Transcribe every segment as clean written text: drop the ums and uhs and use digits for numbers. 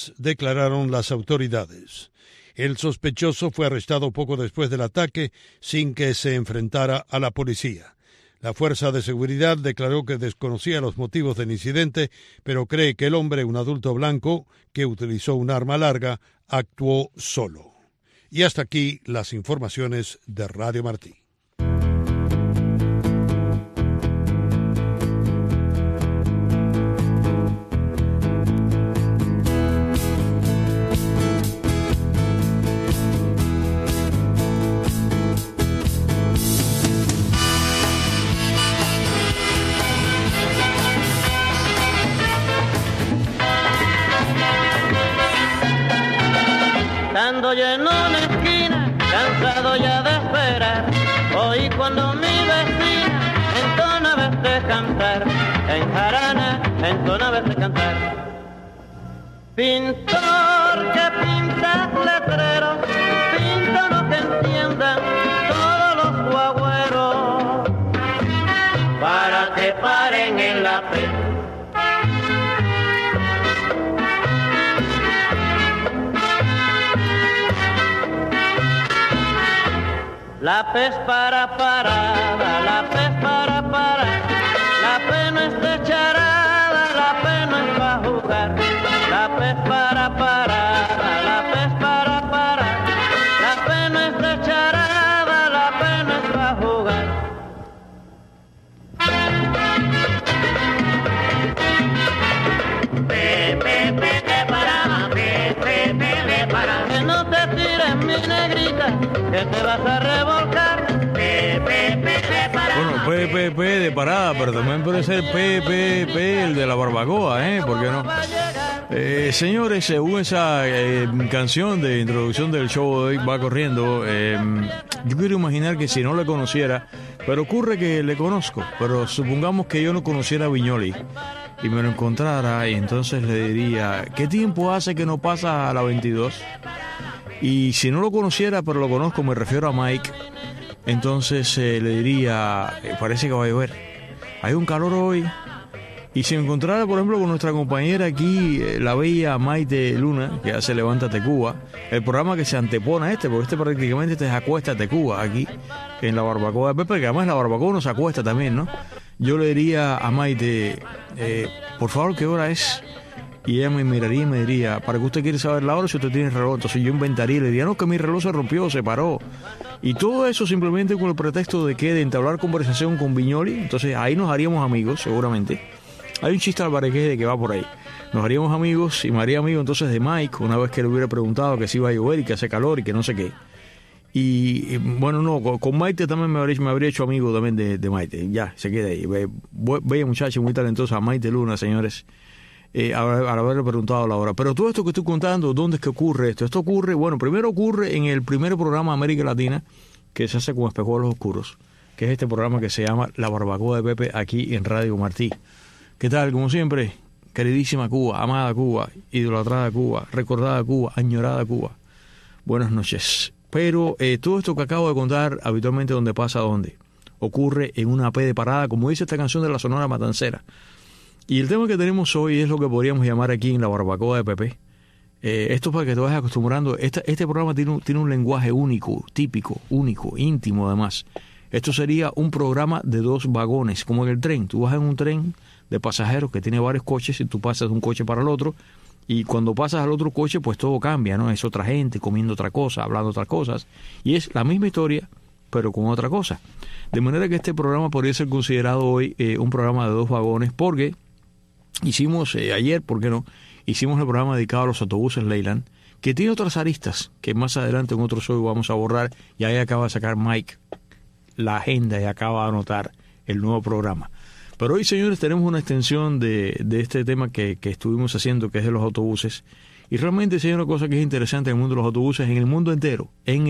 víctimas, declararon las autoridades. El sospechoso fue arrestado poco después del ataque sin que se enfrentara a la policía. La fuerza de seguridad declaró que desconocía los motivos del incidente, pero cree que el hombre, un adulto blanco que utilizó un arma larga, actuó solo. Y hasta aquí las informaciones de Radio Martí. Lleno en una esquina, cansado ya de esperar, oí cuando mi vecina entona vez de cantar, en jarana entona vez de cantar. Pintor que pinta letreros, pinta lo que entiendan todos los guagüeros, para que paren en la fe. La pez para parada, la pez para parar, la pez no es de charada, la pez no es para jugar. La pez para parada, la pez para parar, la pez no es de charada, la pez no es para jugar. Que no te tires mi negrita, que te vas a revolcar. Bueno, PPP de parada, pero también puede ser PPP el de la barbacoa, ¿por qué no? Señores, según esa canción de introducción del show de hoy va corriendo, yo quiero imaginar que si no le conociera, pero ocurre que le conozco, pero supongamos que yo no conociera a Viñoly y me lo encontrara, y entonces le diría, ¿qué tiempo hace que no pasa a la 22? Y si no lo conociera, pero lo conozco, me refiero a Mike, entonces le diría, parece que va a llover, hay un calor hoy. Y si me encontrara, por ejemplo, con nuestra compañera aquí, la bella Maite Luna, que hace Levántate Cuba, el programa que se antepone a porque prácticamente es Acuéstate Cuba, aquí, en la barbacoa de Pepe, que además la barbacoa nos acuesta también, ¿no? Yo le diría a Maite, por favor, ¿qué hora es? Y ella me miraría y me diría, ¿para qué usted quiere saber la hora si usted tiene reloj? Entonces yo inventaría y le diría, no, que mi reloj se rompió, se paró. Y todo eso simplemente con el pretexto de que de entablar conversación con Viñoly. Entonces ahí nos haríamos amigos, seguramente. Hay un chiste albarequés de que va por ahí. Nos haríamos amigos y me haría amigo entonces de Mike, una vez que le hubiera preguntado que si iba a llover y que hace calor y que no sé qué. Y bueno, no, con Maite también me habría hecho amigo también de Maite. Ya, se queda ahí. Bella muchacha, muy talentosa, Maite Luna, señores. Al haberle preguntado la hora. Pero todo esto que estoy contando, ¿dónde es que ocurre esto? Esto ocurre, bueno, primero ocurre en el primer programa de América Latina que se hace con Espejuelos Oscuros, que es este programa que se llama La Barbacoa de Pepe, aquí en Radio Martí. ¿Qué tal? Como siempre, queridísima Cuba, amada Cuba, idolatrada Cuba, recordada Cuba, añorada Cuba. Buenas noches. Pero todo esto que acabo de contar, habitualmente ¿dónde pasa? ¿Dónde? Ocurre en una P de parada, como dice esta canción de la Sonora Matancera. Y el tema que tenemos hoy es lo que podríamos llamar aquí en la barbacoa de Pepe. Esto para que te vayas acostumbrando. Este programa tiene un lenguaje único, típico, único, íntimo además. Esto sería un programa de dos vagones, como en el tren. Tú vas en un tren de pasajeros que tiene varios coches y tú pasas de un coche para el otro. Y cuando pasas al otro coche, pues todo cambia, ¿no? Es otra gente comiendo otra cosa, hablando otras cosas. Y es la misma historia, pero con otra cosa. De manera que este programa podría ser considerado hoy un programa de dos vagones, porque hicimos ayer, ¿por qué no? Hicimos el programa dedicado a los autobuses Leyland, que tiene otras aristas que más adelante en otro show vamos a borrar, y ahí acaba de sacar Mike la agenda y acaba de anotar el nuevo programa. Pero hoy, señores, tenemos una extensión de este tema que estuvimos haciendo, que es de los autobuses, y realmente si hay una cosa que es interesante en el mundo de los autobuses, en el mundo entero,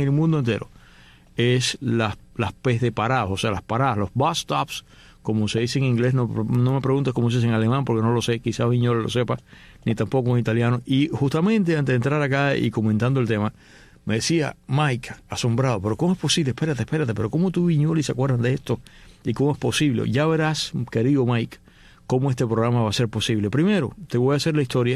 es las P's de paradas, o sea, las paradas, los bus stops, como se dice en inglés. No me preguntes cómo se dice en alemán, porque no lo sé, quizá Viñoly lo sepa, ni tampoco en italiano. Y justamente antes de entrar acá y comentando el tema, me decía Mike, asombrado, pero ¿cómo es posible? Espérate, pero ¿cómo tú, Viñoly, se acuerdan de esto? ¿Y cómo es posible? Ya verás, querido Mike, cómo este programa va a ser posible. Primero, te voy a hacer la historia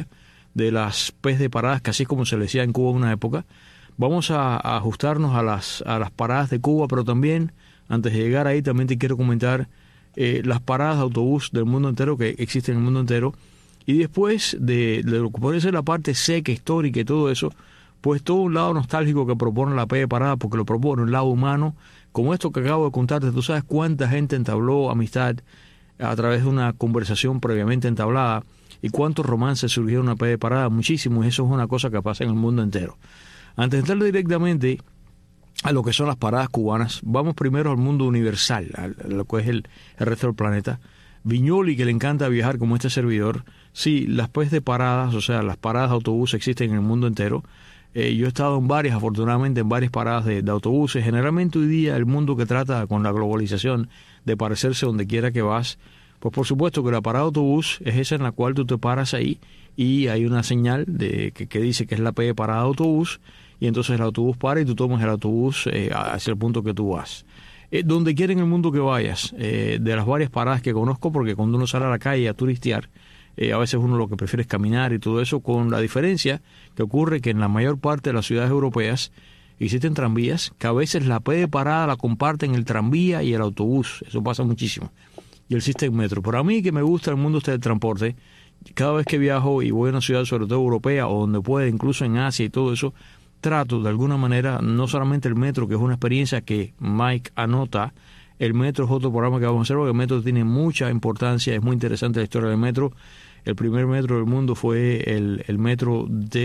de las P's de paradas, que así es como se le decía en Cuba en una época. Vamos a ajustarnos a las paradas de Cuba, pero también, antes de llegar ahí, también te quiero comentar las paradas de autobús del mundo entero que existen en el mundo entero. Y después de lo que puede ser la parte seca, histórica y todo eso, pues todo un lado nostálgico que propone la P de parada, porque lo propone un lado humano, como esto que acabo de contarte. Tú sabes cuánta gente entabló amistad a través de una conversación previamente entablada y cuántos romances surgieron en la P de parada, muchísimos, y eso es una cosa que pasa en el mundo entero. Antes de entrar directamente a lo que son las paradas cubanas, vamos primero al mundo universal, a lo que es el resto del planeta. Viñoli, que le encanta viajar como este servidor, sí, las P's de paradas, o sea, las paradas de autobús existen en el mundo entero. Yo he estado en varias, afortunadamente, en varias paradas de autobuses. Generalmente hoy día el mundo que trata con la globalización de parecerse donde quiera que vas, pues por supuesto que la parada de autobús es esa en la cual tú te paras ahí y hay una señal que dice que es la P de parada de autobús, y entonces el autobús para y tú tomas el autobús hacia el punto que tú vas. Donde quiera en el mundo que vayas, de las varias paradas que conozco, porque cuando uno sale a la calle a turistear, a veces uno lo que prefiere es caminar y todo eso, con la diferencia que ocurre que en la mayor parte de las ciudades europeas existen tranvías, que a veces la P de parada la comparten el tranvía y el autobús, eso pasa muchísimo, y existe el metro. Pero a mí, que me gusta el mundo del transporte, cada vez que viajo y voy a una ciudad sobre todo europea o donde pueda, incluso en Asia y todo eso, trato de alguna manera, no solamente el metro, que es una experiencia que Mike anota. El metro es otro programa que vamos a hacer, porque el metro tiene mucha importancia, es muy interesante la historia del metro. El primer metro del mundo fue el metro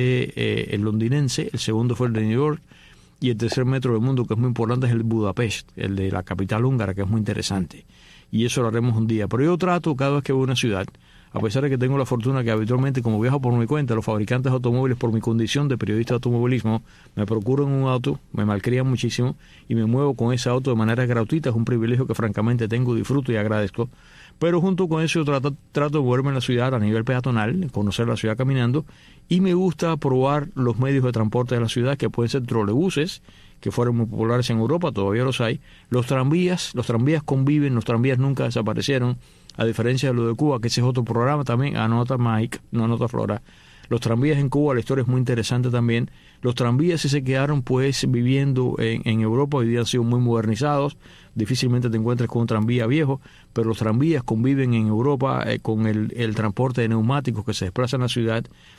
el londinense, el segundo fue el de New York, y el tercer metro del mundo, que es muy importante, es el de Budapest, el de la capital húngara, que es muy interesante. Y eso lo haremos un día. Pero yo trato, cada vez que voy a una ciudad, a pesar de que tengo la fortuna que habitualmente, como viajo por mi cuenta, los fabricantes de automóviles, por mi condición de periodista de automovilismo, me procuran un auto, me malcrían muchísimo y me muevo con ese auto de manera gratuita. Es un privilegio que francamente tengo, disfruto y agradezco. Pero junto con eso yo trato de moverme en la ciudad a nivel peatonal, conocer la ciudad caminando, y me gusta probar los medios de transporte de la ciudad, que pueden ser trolebuses, que fueron muy populares en Europa, todavía los hay. Los tranvías conviven, los tranvías nunca desaparecieron, a diferencia de lo de Cuba, que ese es otro programa también, anota Mike, no anota Flora. Los tranvías en Cuba, la historia es muy interesante también. Los tranvías sí se quedaron pues viviendo en Europa, hoy día han sido muy modernizados, difícilmente te encuentras con un tranvía viejo, pero los tranvías conviven en Europa con el transporte de neumáticos que se desplaza en la ciudad,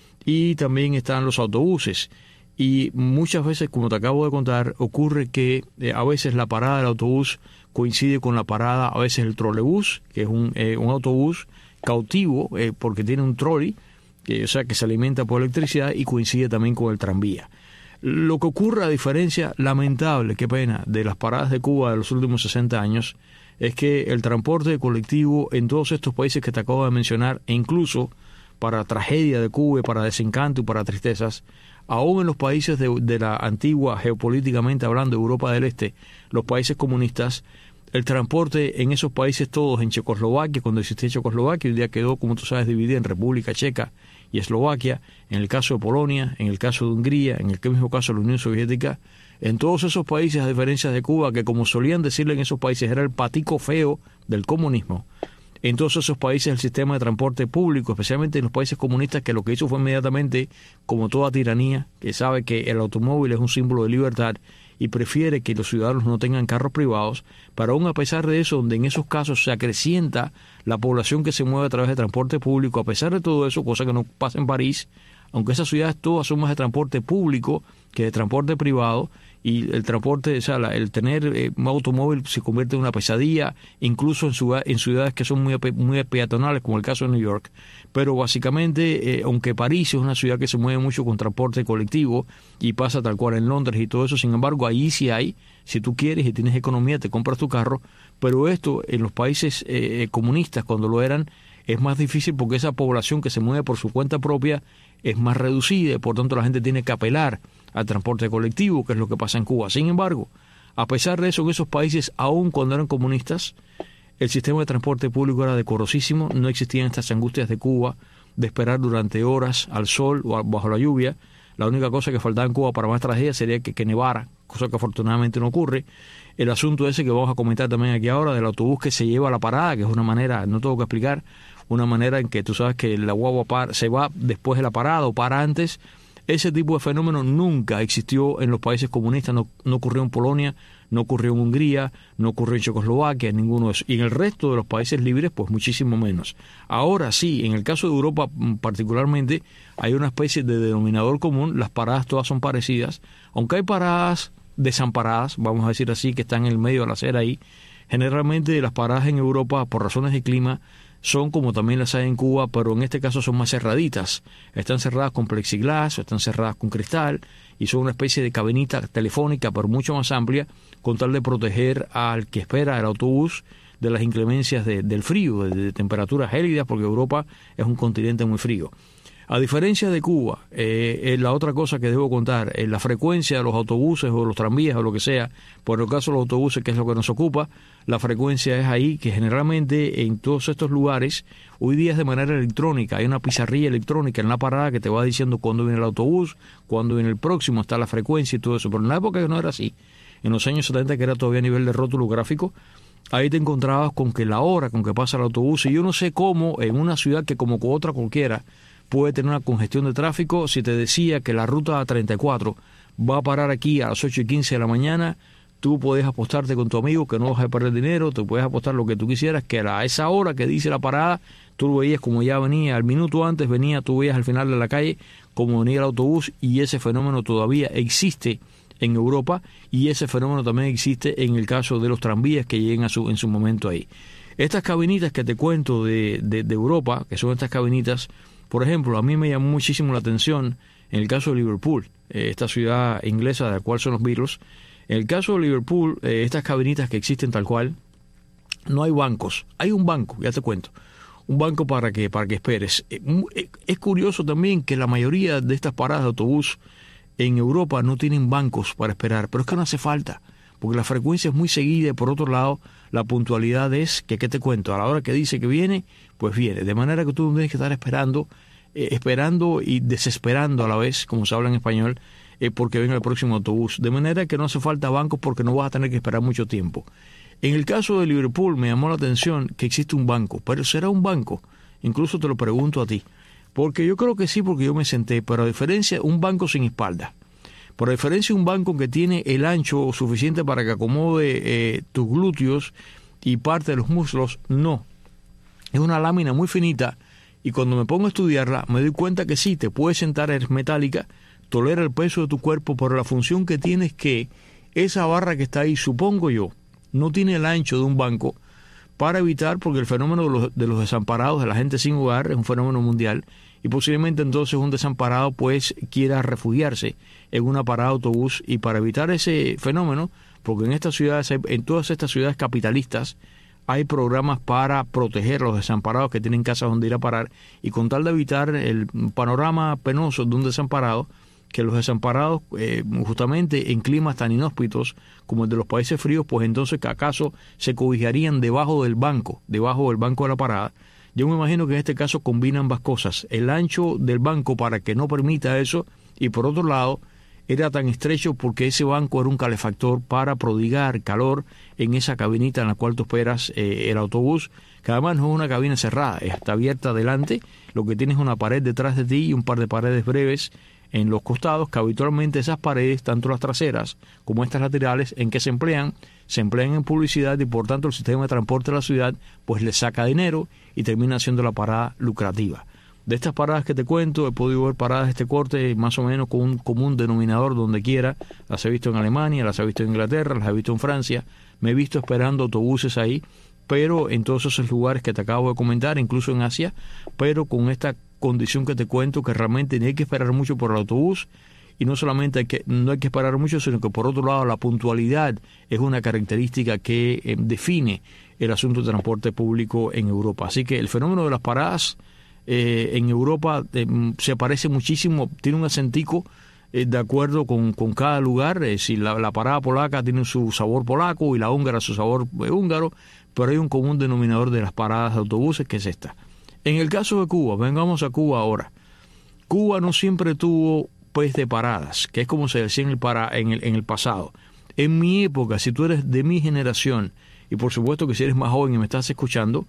y también están los autobuses. Y muchas veces, como te acabo de contar, ocurre que a veces la parada del autobús coincide con la parada, a veces el trolebús, que es un autobús cautivo, porque tiene un trolley, o sea, que se alimenta por electricidad, y coincide también con el tranvía. Lo que ocurre, a diferencia lamentable, qué pena, de las paradas de Cuba de los últimos 60 años, es que el transporte colectivo en todos estos países que te acabo de mencionar, e incluso para tragedia de Cuba, para desencanto y para tristezas, aún en los países de la antigua, geopolíticamente hablando, Europa del Este, los países comunistas, el transporte en esos países todos, en Checoslovaquia, cuando existía Checoslovaquia, hoy día quedó, como tú sabes, dividida en República Checa y Eslovaquia, en el caso de Polonia, en el caso de Hungría, en el mismo caso de la Unión Soviética, en todos esos países, a diferencia de Cuba, que como solían decirle en esos países, era el patico feo del comunismo. En todos esos países el sistema de transporte público, especialmente en los países comunistas, que lo que hizo fue inmediatamente, como toda tiranía, que sabe que el automóvil es un símbolo de libertad y prefiere que los ciudadanos no tengan carros privados, pero aún a pesar de eso, donde en esos casos se acrecienta la población que se mueve a través de transporte público, a pesar de todo eso, cosa que no pasa en París, aunque esas ciudades todas son más de transporte público que de transporte privado, y el transporte, o sea, el tener un automóvil se convierte en una pesadilla, incluso en ciudades que son muy peatonales, como el caso de New York. Pero básicamente, aunque París es una ciudad que se mueve mucho con transporte colectivo, y pasa tal cual en Londres y todo eso, sin embargo, ahí sí hay, si tú quieres y tienes economía, te compras tu carro, pero esto en los países comunistas, cuando lo eran, es más difícil porque esa población que se mueve por su cuenta propia es más reducida, y por tanto la gente tiene que apelar al transporte colectivo, que es lo que pasa en Cuba. Sin embargo, a pesar de eso, en esos países, aún cuando eran comunistas, el sistema de transporte público era decorosísimo, no existían estas angustias de Cuba de esperar durante horas al sol o bajo la lluvia. La única cosa que faltaba en Cuba para más tragedia sería que nevara, cosa que afortunadamente no ocurre. El asunto ese que vamos a comentar también aquí ahora, del autobús que se lleva a la parada, que es una manera, no tengo que explicar, una manera en que tú sabes que la guagua se va después de la parada o para antes. Ese tipo de fenómeno nunca existió en los países comunistas, no ocurrió en Polonia, no ocurrió en Hungría, no ocurrió en Checoslovaquia, ninguno de esos. Y en el resto de los países libres, pues muchísimo menos. Ahora sí, en el caso de Europa particularmente, hay una especie de denominador común, las paradas todas son parecidas, aunque hay paradas desamparadas, vamos a decir así, que están en el medio de la acera ahí. Generalmente las paradas en Europa, por razones de clima, son como también las hay en Cuba, pero en este caso son más cerraditas. Están cerradas con plexiglas o están cerradas con cristal y son una especie de cabinita telefónica, pero mucho más amplia, con tal de proteger al que espera el autobús de las inclemencias del frío, de temperaturas gélidas, porque Europa es un continente muy frío. A diferencia de Cuba, la otra cosa que debo contar, la frecuencia de los autobuses o los tranvías o lo que sea, por el caso de los autobuses, que es lo que nos ocupa, la frecuencia es ahí, que generalmente en todos estos lugares, hoy día es de manera electrónica, hay una pizarrilla electrónica en la parada que te va diciendo cuándo viene el autobús, cuándo viene el próximo, está la frecuencia y todo eso, pero en la época no era así. En los años 70, que era todavía a nivel de rótulo gráfico, ahí te encontrabas con que la hora con que pasa el autobús, y yo no sé cómo en una ciudad que como otra cualquiera puede tener una congestión de tráfico, si te decía que la ruta 34 va a parar aquí a las 8:15 de la mañana, tú puedes apostarte con tu amigo que no vas a perder dinero, tú puedes apostar lo que tú quisieras, que a esa hora que dice la parada, tú lo veías como ya venía, al minuto antes venía, tú veías al final de la calle como venía el autobús, y ese fenómeno todavía existe en Europa, y ese fenómeno también existe en el caso de los tranvías que lleguen en su momento ahí. Estas cabinitas que te cuento de Europa, que son estas cabinitas, por ejemplo, a mí me llamó muchísimo la atención en el caso de Liverpool, esta ciudad inglesa de la cual son los Beatles. En el caso de Liverpool, estas cabinitas que existen tal cual, no hay bancos. Hay un banco, ya te cuento, un banco para que esperes. Es curioso también que la mayoría de estas paradas de autobús en Europa no tienen bancos para esperar, pero es que no hace falta, porque la frecuencia es muy seguida y por otro lado la puntualidad es que, ¿qué te cuento? A la hora que dice que viene, pues viene, de manera que tú no tienes que estar esperando y desesperando a la vez, como se habla en español, porque venga el próximo autobús, de manera que no hace falta bancos porque no vas a tener que esperar mucho tiempo. En el caso de Liverpool me llamó la atención que existe un banco, pero ¿será un banco? Incluso te lo pregunto a ti, porque yo creo que sí, porque yo me senté, pero a diferencia, un banco sin espalda. Por diferencia, un banco que tiene el ancho suficiente para que acomode tus glúteos y parte de los muslos, no. Es una lámina muy finita y cuando me pongo a estudiarla me doy cuenta que sí, te puedes sentar, es metálica, tolera el peso de tu cuerpo, pero la función que tiene es que esa barra que está ahí, supongo yo, no tiene el ancho de un banco para evitar, porque el fenómeno de los desamparados, de la gente sin hogar, es un fenómeno mundial, y posiblemente entonces un desamparado pues quiera refugiarse en una parada de autobús, y para evitar ese fenómeno, porque en estas ciudades, en todas estas ciudades capitalistas, hay programas para proteger a los desamparados que tienen casas donde ir a parar, y con tal de evitar el panorama penoso de un desamparado, que los desamparados, justamente en climas tan inhóspitos como el de los países fríos, pues entonces que acaso se cobijarían debajo del banco de la parada. Yo me imagino que en este caso combina ambas cosas, el ancho del banco para que no permita eso, y por otro lado era tan estrecho porque ese banco era un calefactor para prodigar calor en esa cabinita en la cual tú esperas el autobús, que además no es una cabina cerrada, está abierta adelante, lo que tienes es una pared detrás de ti y un par de paredes breves en los costados, que habitualmente esas paredes, tanto las traseras como estas laterales, en que se emplean en publicidad, y por tanto el sistema de transporte de la ciudad pues le saca dinero y termina siendo la parada lucrativa. De estas paradas que te cuento, he podido ver paradas de este corte más o menos con un común denominador donde quiera. Las he visto en Alemania, las he visto en Inglaterra, las he visto en Francia, me he visto esperando autobuses ahí, pero en todos esos lugares que te acabo de comentar, incluso en Asia, pero con esta condición que te cuento, que realmente ni hay que esperar mucho por el autobús, y no solamente no hay que esperar mucho, sino que por otro lado la puntualidad es una característica que define el asunto de transporte público en Europa. Así que el fenómeno de las paradas en Europa se parece muchísimo, tiene un acentico de acuerdo con cada lugar. Si la parada polaca tiene su sabor polaco y la húngara su sabor húngaro, pero hay un común denominador de las paradas de autobuses, que es esta. En el caso de Cuba, vengamos a Cuba ahora. Cuba no siempre tuvo pues de paradas, que es como se decía en el pasado. En mi época, si tú eres de mi generación, y por supuesto que si eres más joven y me estás escuchando,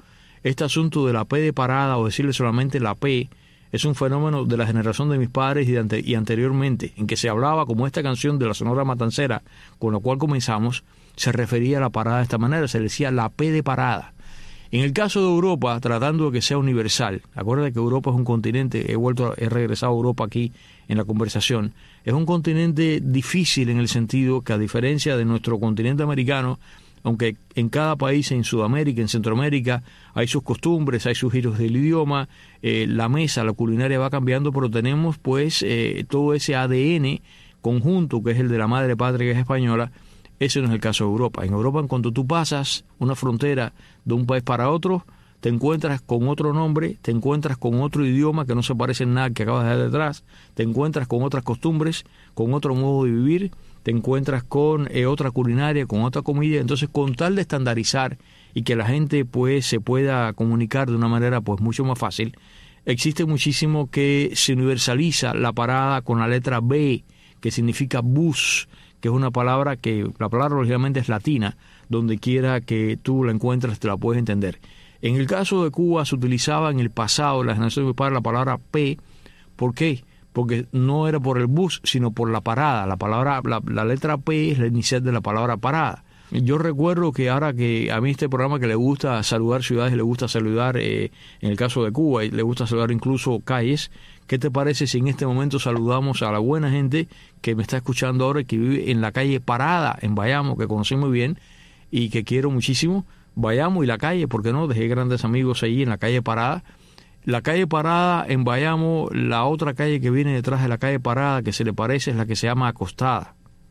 este asunto de la P de parada o decirle solamente la P es un fenómeno de la generación de mis padres y anteriormente, en que se hablaba como esta canción de la Sonora Matancera, con la cual comenzamos, se refería a la parada de esta manera, se le decía la P de parada. En el caso de Europa, tratando de que sea universal, acuérdate que Europa es un continente, he regresado a Europa aquí en la conversación, es un continente difícil en el sentido que, a diferencia de nuestro continente americano, aunque en cada país, en Sudamérica, en Centroamérica, hay sus costumbres, hay sus giros del idioma, la mesa, la culinaria va cambiando, pero tenemos pues todo ese ADN conjunto que es el de la madre patria, que es española. Ese no es el caso de Europa. En Europa, en cuanto tú pasas una frontera de un país para otro, te encuentras con otro nombre, te encuentras con otro idioma que no se parece en nada que acabas de dejar detrás, te encuentras con otras costumbres, con otro modo de vivir, te encuentras con otra culinaria, con otra comida. Entonces, con tal de estandarizar y que la gente pues se pueda comunicar de una manera pues mucho más fácil, existe muchísimo que se universaliza la parada con la letra B, que significa bus, que es una palabra que, la palabra lógicamente es latina, donde quiera que tú la encuentres te la puedes entender. En el caso de Cuba se utilizaba en el pasado, la generación de mi padre, la palabra P. ¿Por qué? Porque no era por el bus, sino por la parada. La letra P es la inicial de la palabra parada. Yo recuerdo que ahora que a mí este programa que le gusta saludar ciudades, le gusta saludar, en el caso de Cuba, y le gusta saludar incluso calles, ¿qué te parece si en este momento saludamos a la buena gente que me está escuchando ahora y que vive en la calle Parada, en Bayamo, que conocí muy bien y que quiero muchísimo? Bayamo y la calle, ¿por qué no? Dejé grandes amigos allí en la calle Parada. La calle Parada en Bayamo, la otra calle que viene detrás de la calle Parada que se le parece es la que se llama Acostada.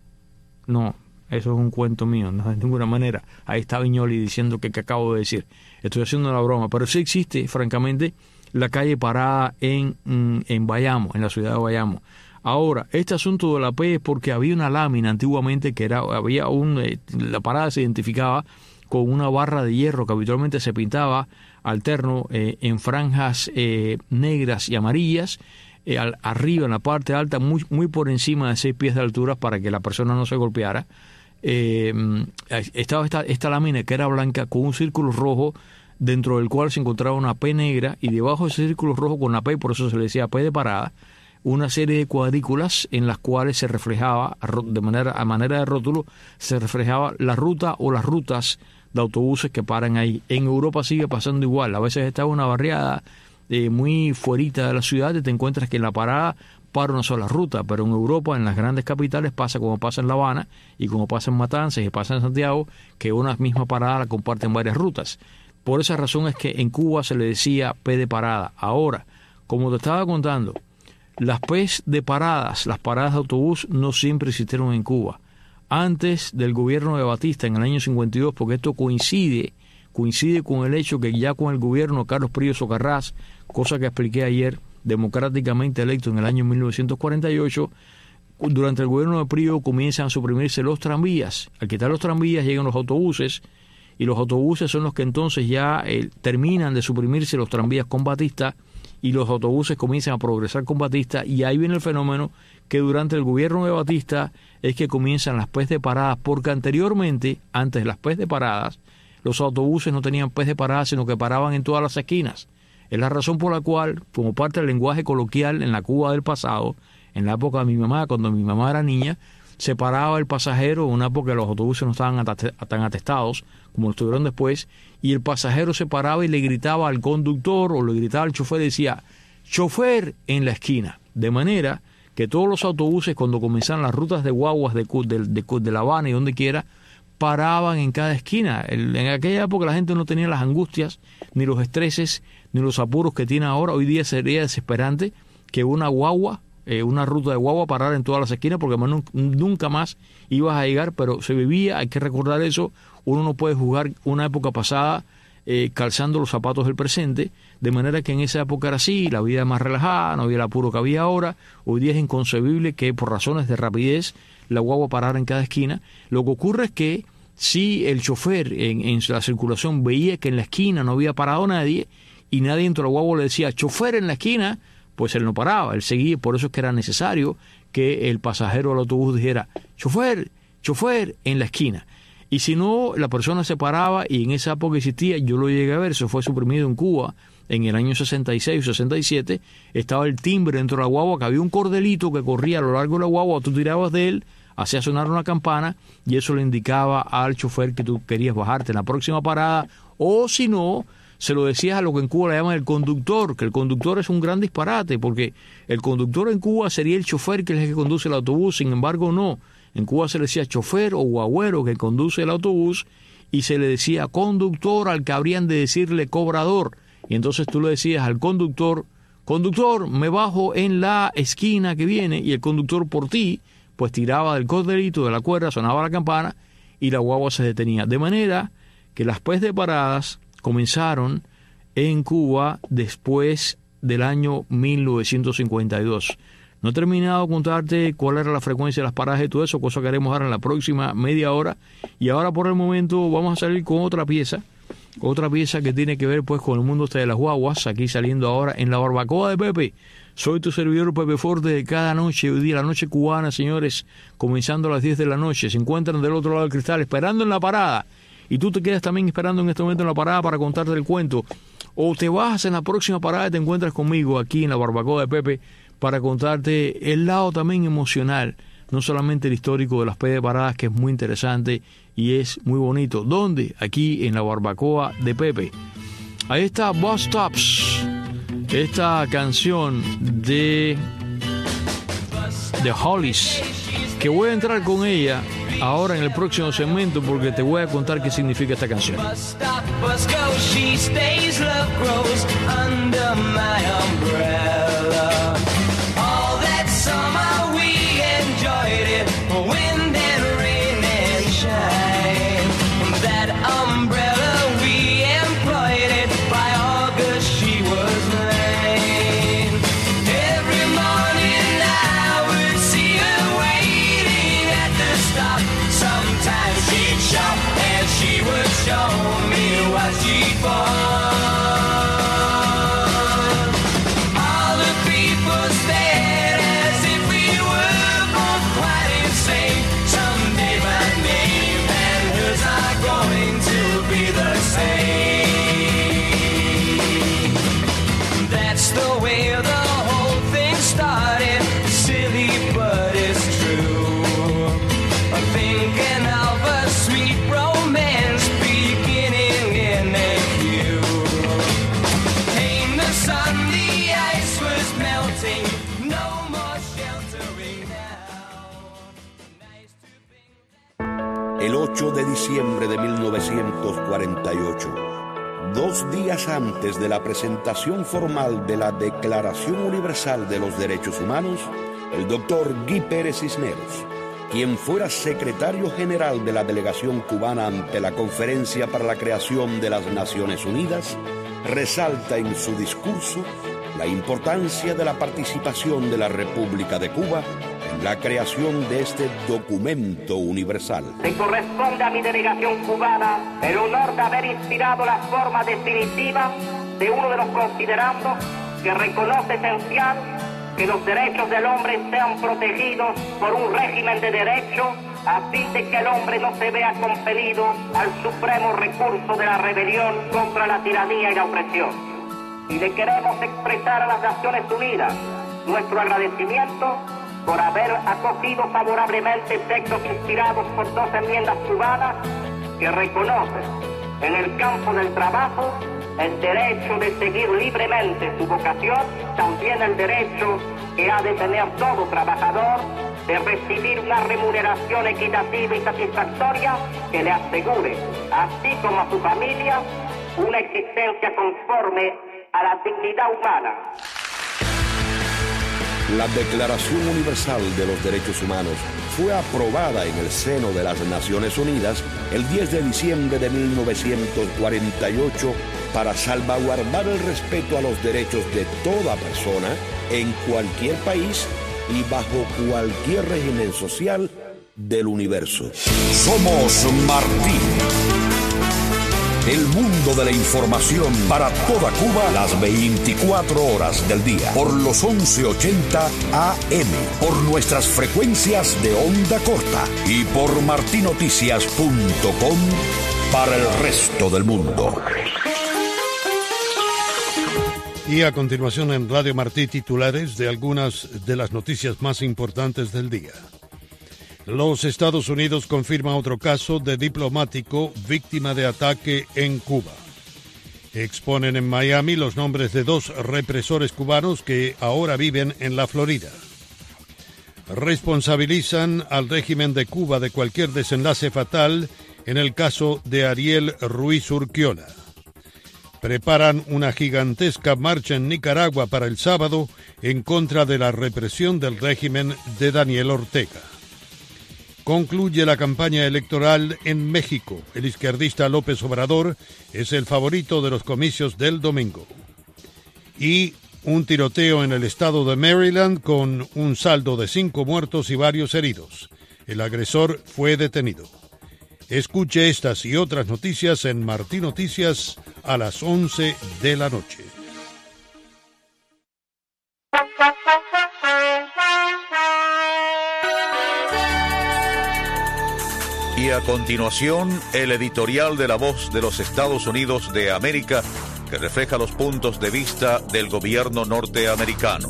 No, eso es un cuento mío, no de ninguna manera. Ahí está Viñoli diciendo que acabo de decir. Estoy haciendo una broma, pero sí existe, francamente, la calle Parada en Bayamo, en la ciudad de Bayamo. Ahora, este asunto de la P es porque había una lámina antiguamente que la parada se identificaba con una barra de hierro que habitualmente se pintaba alterno en franjas negras y amarillas, arriba en la parte alta, muy por encima de 6 pies de altura para que la persona no se golpeara. Estaba esta lámina que era blanca con un círculo rojo dentro del cual se encontraba una P negra, y debajo de ese círculo rojo con la P, por eso se le decía P de parada, una serie de cuadrículas en las cuales se reflejaba, a manera de rótulo, se reflejaba la ruta o las rutas de autobuses que paran ahí. En Europa sigue pasando igual. A veces está una barriada muy fuerita de la ciudad y te encuentras que en la parada para una sola ruta, pero en Europa, en las grandes capitales, pasa como pasa en La Habana y como pasa en Matanzas y pasa en Santiago, que una misma parada la comparten varias rutas. Por esa razón es que en Cuba se le decía P de parada. Ahora, como te estaba contando, las P de paradas, las paradas de autobús, no siempre existieron en Cuba. Antes del gobierno de Batista, en el año 52, porque esto coincide con el hecho que ya con el gobierno de Carlos Prío Socarrás, cosa que expliqué ayer, democráticamente electo en el año 1948, durante el gobierno de Prío comienzan a suprimirse los tranvías. Al quitar los tranvías llegan los autobuses, y los autobuses son los que entonces ya terminan de suprimirse los tranvías con Batista, y los autobuses comienzan a progresar con Batista, y ahí viene el fenómeno que durante el gobierno de Batista es que comienzan las P's de paradas, porque anteriormente, antes de las P's de paradas, los autobuses no tenían P's de paradas, sino que paraban en todas las esquinas. Es la razón por la cual, como parte del lenguaje coloquial en la Cuba del pasado, en la época de mi mamá, cuando mi mamá era niña, se paraba el pasajero, en una época los autobuses no estaban tan atestados como lo estuvieron después, y el pasajero se paraba y le gritaba al conductor o le gritaba al chofer y decía chofer en la esquina, de manera que todos los autobuses, cuando comenzaban las rutas de guaguas de La Habana y donde quiera, paraban en cada esquina. En aquella época la gente no tenía las angustias, ni los estreses, ni los apuros que tiene ahora. Hoy día sería desesperante que una ruta de guagua parara en todas las esquinas, porque nunca más ibas a llegar, pero se vivía, hay que recordar eso. Uno no puede jugar una época pasada calzando los zapatos del presente, de manera que en esa época era así, la vida más relajada, no había el apuro que había ahora. Hoy día es inconcebible que por razones de rapidez la guagua parara en cada esquina. Lo que ocurre es que si el chofer en la circulación veía que en la esquina no había parado nadie, y nadie dentro de la guagua le decía chofer en la esquina, pues él no paraba, él seguía. Por eso es que era necesario que el pasajero del autobús dijera chofer en la esquina. Y si no, la persona se paraba, y en esa época existía, yo lo llegué a ver, eso fue suprimido en Cuba en el año 66 o 67, estaba el timbre dentro de la guagua, que había un cordelito que corría a lo largo de la guagua, tú tirabas de él, hacía sonar una campana, y eso le indicaba al chofer que tú querías bajarte en la próxima parada, o si no, se lo decías a lo que en Cuba le llaman el conductor, que el conductor es un gran disparate, porque el conductor en Cuba sería el chofer, que es el que conduce el autobús, sin embargo no. En Cuba se le decía chofer o guagüero, que conduce el autobús, y se le decía conductor al que habrían de decirle cobrador. Y entonces tú le decías al conductor, conductor, me bajo en la esquina que viene, y el conductor por ti, pues tiraba del cordelito de la cuerda, sonaba la campana, y la guagua se detenía. De manera que las PES de paradas comenzaron en Cuba después del año 1952. No he terminado de contarte cuál era la frecuencia de las paradas y todo eso, cosa que haremos ahora en la próxima media hora. Y ahora por el momento vamos a salir con otra pieza que tiene que ver pues con el mundo de las guaguas, aquí saliendo ahora en la barbacoa de Pepe. Soy tu servidor Pepe Forte de cada noche, hoy día la noche cubana, señores, comenzando a las 10 de la noche. Se encuentran del otro lado del cristal esperando en la parada, y tú te quedas también esperando en este momento en la parada para contarte el cuento, o te bajas en la próxima parada y te encuentras conmigo aquí en la barbacoa de Pepe para contarte el lado también emocional, no solamente el histórico de las PES de paradas, que es muy interesante y es muy bonito. ¿Dónde? Aquí en la barbacoa de Pepe. Ahí está Bus Stops, esta canción de The Hollies, que voy a entrar con ella ahora en el próximo segmento, porque te voy a contar qué significa esta canción. El 8 de diciembre de 1948, 2 días antes de la presentación formal de la Declaración Universal de los Derechos Humanos, el doctor Guy Pérez Cisneros, quien fuera secretario general de la delegación cubana ante la Conferencia para la Creación de las Naciones Unidas, resalta en su discurso la importancia de la participación de la República de Cuba en la creación de este documento universal. Le corresponde a mi delegación cubana el honor de haber inspirado la forma definitiva de uno de los considerandos que reconoce esencial que los derechos del hombre sean protegidos por un régimen de derecho, a fin de que el hombre no se vea compelido al supremo recurso de la rebelión contra la tiranía y la opresión. Y le queremos expresar a las Naciones Unidas nuestro agradecimiento por haber acogido favorablemente textos inspirados por 2 enmiendas cubanas que reconocen en el campo del trabajo el derecho de seguir libremente su vocación, también el derecho que ha de tener todo trabajador de recibir una remuneración equitativa y satisfactoria que le asegure, así como a su familia, una existencia conforme a la dignidad humana. La Declaración Universal de los Derechos Humanos fue aprobada en el seno de las Naciones Unidas el 10 de diciembre de 1948 para salvaguardar el respeto a los derechos de toda persona en cualquier país y bajo cualquier régimen social del universo. Somos Martín. El mundo de la información para toda Cuba las 24 horas del día. Por los 1180 AM. Por nuestras frecuencias de onda corta. Y por martinoticias.com para el resto del mundo. Y a continuación en Radio Martí, titulares de algunas de las noticias más importantes del día. Los Estados Unidos confirman otro caso de diplomático víctima de ataque en Cuba. Exponen en Miami los nombres de 2 represores cubanos que ahora viven en la Florida. Responsabilizan al régimen de Cuba de cualquier desenlace fatal en el caso de Ariel Ruiz Urquiola. Preparan una gigantesca marcha en Nicaragua para el sábado en contra de la represión del régimen de Daniel Ortega. Concluye la campaña electoral en México. El izquierdista López Obrador es el favorito de los comicios del domingo. Y un tiroteo en el estado de Maryland con un saldo de 5 muertos y varios heridos. El agresor fue detenido. Escuche estas y otras noticias en Martí Noticias a las 11 de la noche. Y a continuación, el editorial de La Voz de los Estados Unidos de América, que refleja los puntos de vista del gobierno norteamericano.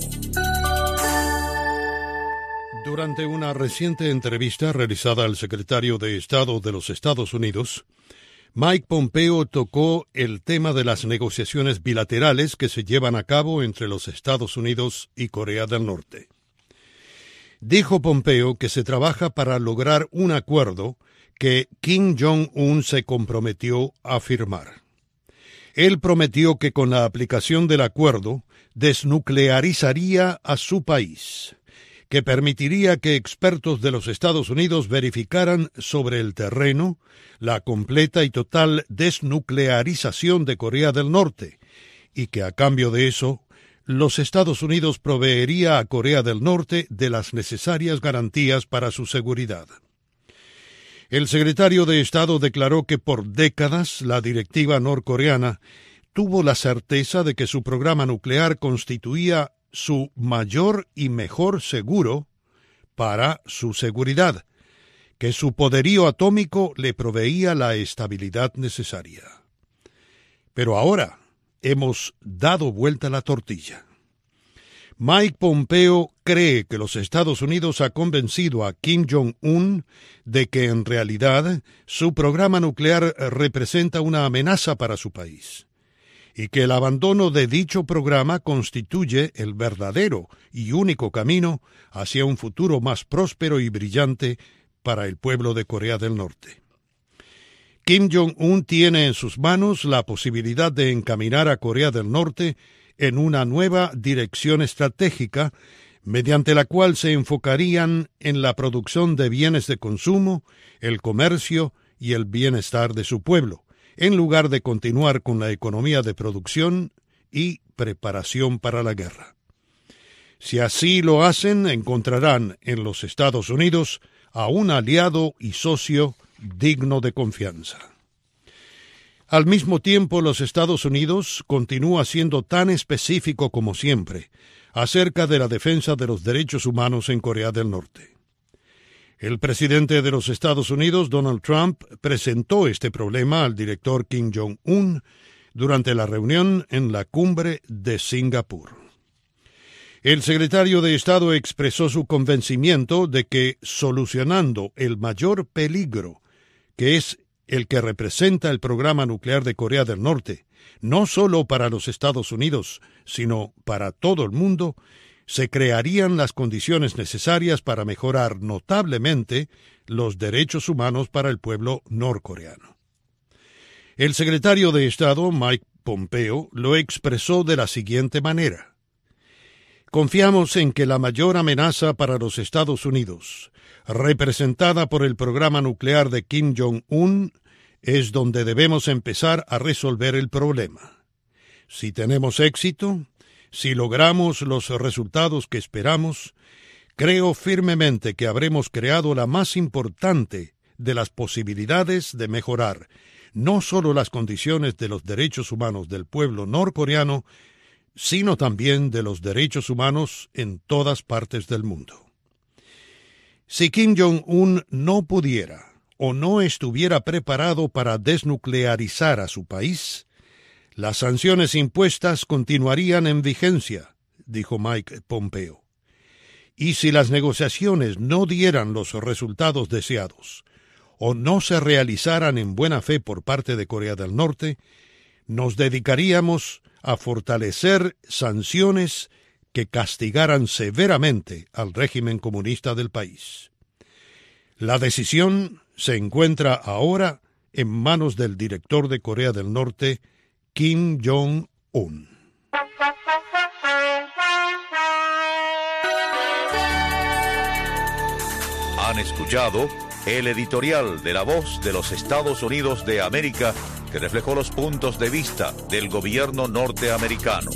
Durante una reciente entrevista realizada al secretario de Estado de los Estados Unidos, Mike Pompeo tocó el tema de las negociaciones bilaterales que se llevan a cabo entre los Estados Unidos y Corea del Norte. Dijo Pompeo que se trabaja para lograr un acuerdo que Kim Jong-un se comprometió a firmar. Él prometió que con la aplicación del acuerdo desnuclearizaría a su país, que permitiría que expertos de los Estados Unidos verificaran sobre el terreno la completa y total desnuclearización de Corea del Norte, y que a cambio de eso, los Estados Unidos proveería a Corea del Norte de las necesarias garantías para su seguridad. El secretario de Estado declaró que por décadas la directiva norcoreana tuvo la certeza de que su programa nuclear constituía su mayor y mejor seguro para su seguridad, que su poderío atómico le proveía la estabilidad necesaria. Pero ahora hemos dado vuelta la tortilla. Mike Pompeo cree que los Estados Unidos ha convencido a Kim Jong-un de que en realidad su programa nuclear representa una amenaza para su país, y que el abandono de dicho programa constituye el verdadero y único camino hacia un futuro más próspero y brillante para el pueblo de Corea del Norte. Kim Jong-un tiene en sus manos la posibilidad de encaminar a Corea del Norte en una nueva dirección estratégica, mediante la cual se enfocarían en la producción de bienes de consumo, el comercio y el bienestar de su pueblo, en lugar de continuar con la economía de producción y preparación para la guerra. Si así lo hacen, encontrarán en los Estados Unidos a un aliado y socio digno de confianza. Al mismo tiempo, los Estados Unidos continúa siendo tan específico como siempre acerca de la defensa de los derechos humanos en Corea del Norte. El presidente de los Estados Unidos, Donald Trump, presentó este problema al director Kim Jong-un durante la reunión en la cumbre de Singapur. El secretario de Estado expresó su convencimiento de que solucionando el mayor peligro, que es el que representa el programa nuclear de Corea del Norte, no solo para los Estados Unidos, sino para todo el mundo, se crearían las condiciones necesarias para mejorar notablemente los derechos humanos para el pueblo norcoreano. El secretario de Estado, Mike Pompeo, lo expresó de la siguiente manera: confiamos en que la mayor amenaza para los Estados Unidos, representada por el programa nuclear de Kim Jong-un, es donde debemos empezar a resolver el problema. Si tenemos éxito, si logramos los resultados que esperamos, creo firmemente que habremos creado la más importante de las posibilidades de mejorar no solo las condiciones de los derechos humanos del pueblo norcoreano, sino también de los derechos humanos en todas partes del mundo. Si Kim Jong-un no pudiera o no estuviera preparado para desnuclearizar a su país, las sanciones impuestas continuarían en vigencia, dijo Mike Pompeo. Y si las negociaciones no dieran los resultados deseados o no se realizaran en buena fe por parte de Corea del Norte, nos dedicaríamos a fortalecer sanciones que castigaran severamente al régimen comunista del país. La decisión se encuentra ahora en manos del director de Corea del Norte, Kim Jong-un. Han escuchado el editorial de La Voz de los Estados Unidos de América, que reflejó los puntos de vista del gobierno norteamericano.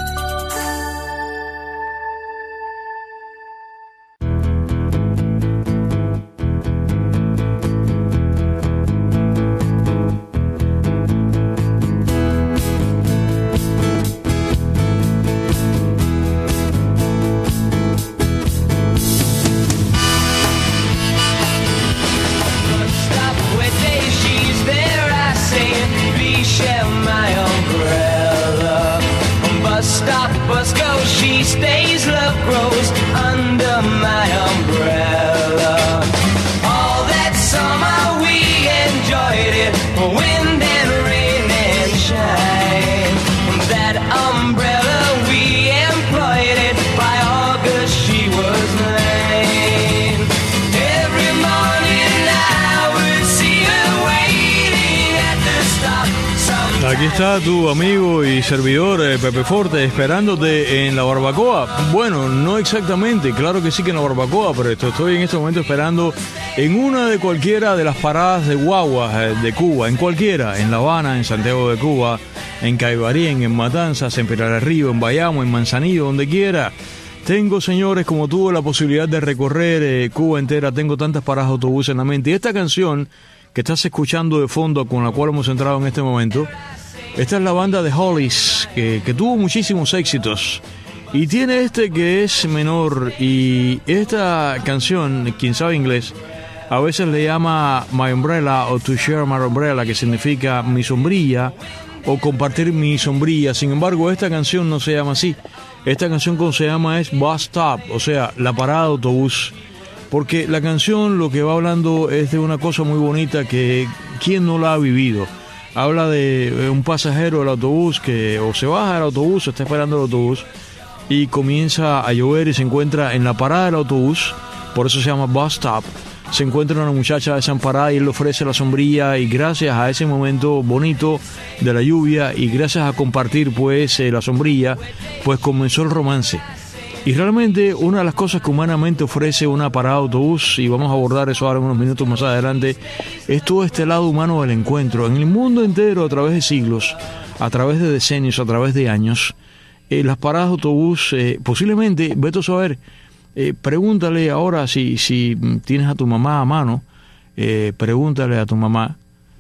Aquí está tu amigo y servidor Pepe Forte esperándote en la barbacoa. Bueno, no exactamente, claro que sí que en la barbacoa, pero estoy en este momento esperando en una de cualquiera de las paradas de guaguas de Cuba, en cualquiera, en La Habana, en Santiago de Cuba, en Caibarien, en Matanzas, en Pinar del Río, en Bayamo, en Manzanillo, donde quiera. Tengo, señores, como tuve la posibilidad de recorrer Cuba entera, tengo tantas paradas de autobús en la mente. Y esta canción que estás escuchando de fondo, con la cual hemos entrado en este momento, esta es la banda de Hollies, que tuvo muchísimos éxitos. Y tiene este que es menor. Y esta canción, quien sabe inglés, a veces le llama My Umbrella o To Share My Umbrella, que significa mi sombrilla o compartir mi sombrilla. Sin embargo, esta canción no se llama así. Esta canción como se llama es Bus Stop, o sea, la parada de autobús. Porque la canción lo que va hablando es de una cosa muy bonita que ¿quién no la ha vivido? Habla de un pasajero del autobús que o se baja del autobús o está esperando el autobús y comienza a llover y se encuentra en la parada del autobús, por eso se llama Bus Stop. Se encuentra una muchacha desamparada y él le ofrece la sombrilla, y gracias a ese momento bonito de la lluvia y gracias a compartir pues la sombrilla, pues comenzó el romance. Y realmente una de las cosas que humanamente ofrece una parada de autobús, y vamos a abordar eso ahora en unos minutos más adelante, es todo este lado humano del encuentro. En el mundo entero, a través de siglos, a través de decenios, a través de años, las paradas de autobús, posiblemente, vete a saber, pregúntale ahora si tienes a tu mamá a mano, pregúntale a tu mamá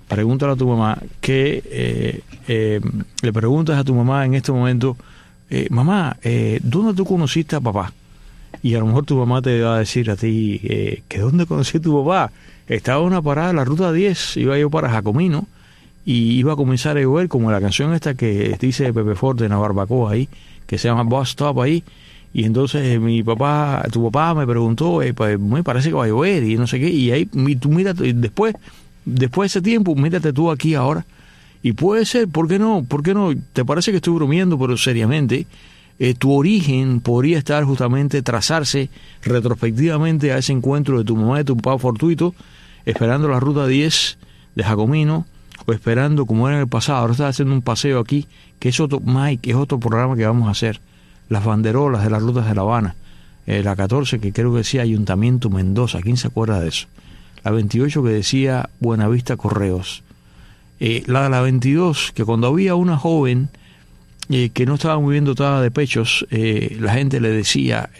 que le preguntas a tu mamá en este momento, mamá, ¿dónde tú conociste a papá? Y a lo mejor tu mamá te va a decir a ti, ¿que dónde conocí a tu papá? Estaba en una parada de la ruta 10, iba yo para Jacomino y iba a comenzar a llover, como la canción esta que dice Pepe Forte en la barbacoa ahí, que se llama Bus Stop ahí. Y entonces tu papá me preguntó, pues me parece que va a llover y no sé qué, y ahí tú mírate, después de ese tiempo, mírate tú aquí ahora. Y puede ser, ¿por qué no? Te parece que estoy bromeando, pero seriamente, tu origen podría estar justamente trazarse retrospectivamente a ese encuentro de tu mamá y de tu papá fortuito, esperando la ruta 10 de Jacomino, o esperando como era en el pasado. Ahora estás haciendo un paseo aquí, que es otro, Mike, es otro programa que vamos a hacer. Las banderolas de las rutas de La Habana, la 14 que creo que decía Ayuntamiento Mendoza, ¿quién se acuerda de eso? La 28 que decía Buenavista Correos, la de la 22 que cuando había una joven que no estaba muy bien dotada de pechos, la gente le decía,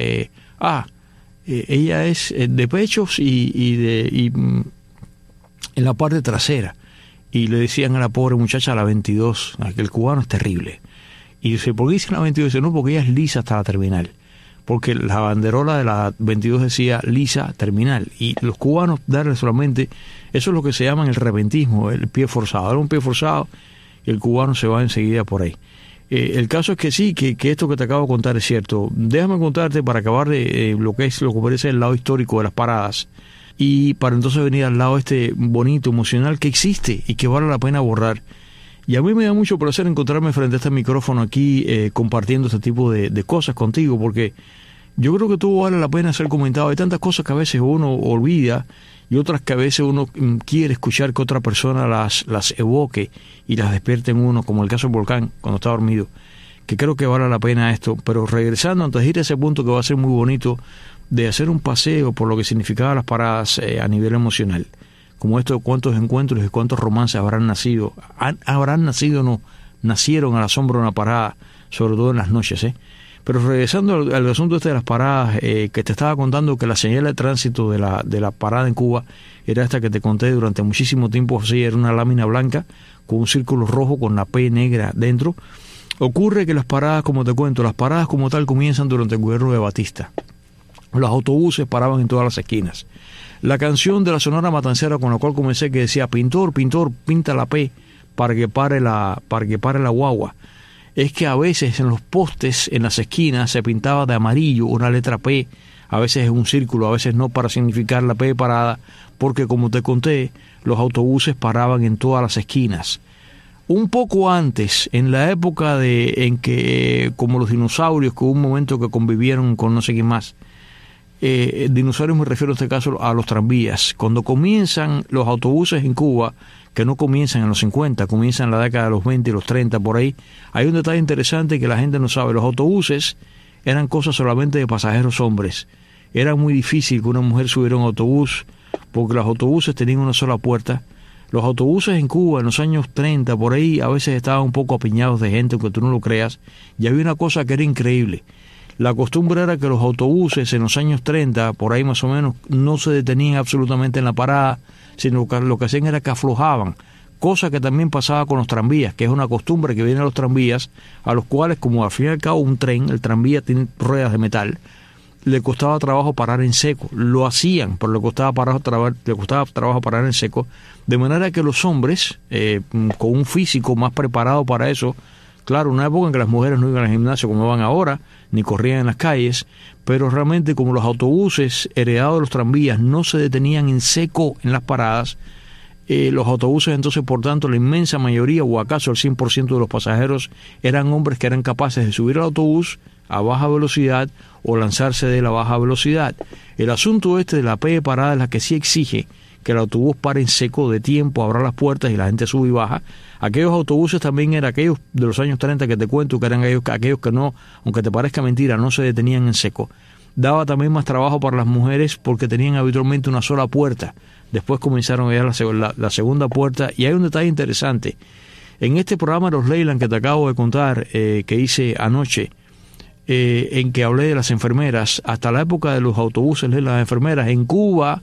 ella es de pechos y en la parte trasera, y le decían a la pobre muchacha la 22, que el cubano es terrible. Y dice, ¿por qué dicen la 22? Dice, no, porque ella es lisa hasta la terminal. Porque la banderola de la 22 decía lisa terminal. Y los cubanos darle solamente, eso es lo que se llama el repentismo, el pie forzado. Era un pie forzado y el cubano se va enseguida por ahí. El caso es que sí, que esto que te acabo de contar es cierto. Déjame contarte para acabar de lo que parece el lado histórico de las paradas y para entonces venir al lado bonito, emocional que existe y que vale la pena borrar. Y a mí me da mucho placer encontrarme frente a este micrófono aquí compartiendo este tipo de cosas contigo, porque yo creo que todo vale la pena ser comentado. Hay tantas cosas que a veces uno olvida y otras que a veces uno quiere escuchar que otra persona las evoque y las despierte en uno, como el caso del volcán cuando está dormido, que creo que vale la pena esto. Pero regresando, antes de ir a ese punto que va a ser muy bonito, de hacer un paseo por lo que significaban las paradas a nivel emocional, como esto de cuántos encuentros y cuántos romances nacieron a la sombra de una parada, sobre todo en las noches, Pero regresando al asunto de las paradas, que te estaba contando que la señal de tránsito de la parada en Cuba era esta que te conté durante muchísimo tiempo, así era una lámina blanca con un círculo rojo con la P negra dentro. Ocurre que las paradas, como te cuento, las paradas como tal comienzan durante el gobierno de Batista. Los autobuses paraban en todas las esquinas. La canción de la Sonora Matancera con la cual comencé, que decía pintor, pintor, pinta la P para que pare la guagua, es que a veces en los postes, en las esquinas, se pintaba de amarillo una letra P, a veces es un círculo, a veces no, para significar la P de parada, porque como te conté, los autobuses paraban en todas las esquinas. Un poco antes, en la época en que, como los dinosaurios, que hubo un momento que convivieron con no sé quién más, dinosaurios me refiero en este caso a los tranvías. Cuando comienzan los autobuses en Cuba, que no comienzan en los 50, comienzan en la década de los 20 y los 30, por ahí, hay un detalle interesante que la gente no sabe. Los autobuses eran cosas solamente de pasajeros hombres. Era muy difícil que una mujer subiera a un autobús, porque los autobuses tenían una sola puerta. Los autobuses en Cuba en los años 30, por ahí, a veces estaban un poco apiñados de gente, aunque tú no lo creas, y había una cosa que era increíble. La costumbre era que los autobuses en los años 30, por ahí más o menos, no se detenían absolutamente en la parada, sino que lo que hacían era que aflojaban, cosa que también pasaba con los tranvías, que es una costumbre que viene a los tranvías, a los cuales, como al fin y al cabo un tren, el tranvía tiene ruedas de metal, le costaba trabajo parar en seco. Lo hacían, pero le costaba trabajo parar en seco, de manera que los hombres, con un físico más preparado para eso, claro, una época en que las mujeres no iban al gimnasio como van ahora, ni corrían en las calles, pero realmente como los autobuses heredados de los tranvías no se detenían en seco en las paradas, los autobuses entonces, por tanto, la inmensa mayoría, o acaso el 100% de los pasajeros, eran hombres que eran capaces de subir al autobús a baja velocidad o lanzarse de la baja velocidad. El asunto de la P de parada es la que sí exige que el autobús pare en seco de tiempo, abra las puertas y la gente sube y baja. Aquellos autobuses también eran aquellos de los años 30 que te cuento, que eran aquellos que no, aunque te parezca mentira, no se detenían en seco. Daba también más trabajo para las mujeres porque tenían habitualmente una sola puerta. Después comenzaron a llegar la segunda puerta. Y hay un detalle interesante. En este programa Los Leyland que te acabo de contar, que hice anoche, en que hablé de las enfermeras, hasta la época de los autobuses de las enfermeras, en Cuba